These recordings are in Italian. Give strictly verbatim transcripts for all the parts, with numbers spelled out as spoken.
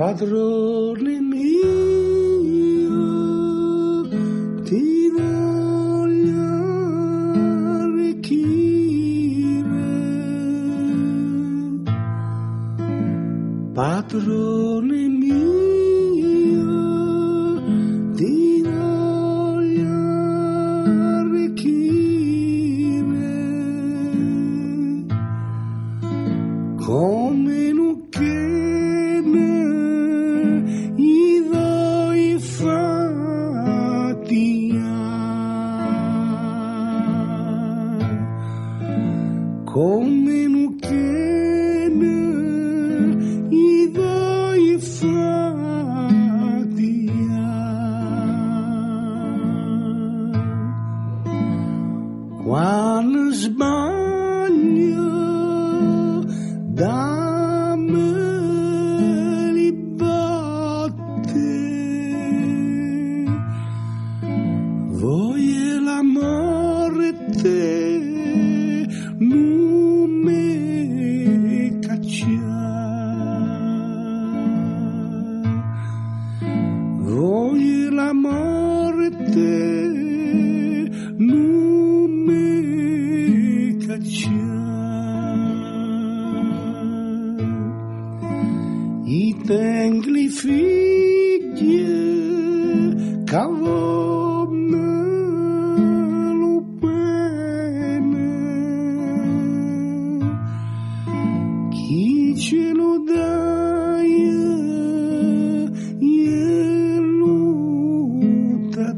padrone mio, ti voglio arricchire, padrone mio, ti voglio arricchire, come non che come non chiede i tuoi fatti, quando sbaglio dammeli botte, voglio l'amore te non mi cacciare, voglio l'amore te non mi cacciare, i tengli figli cavolo chi ce lo dai glielo dà,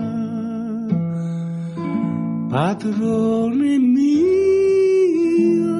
padrone mio.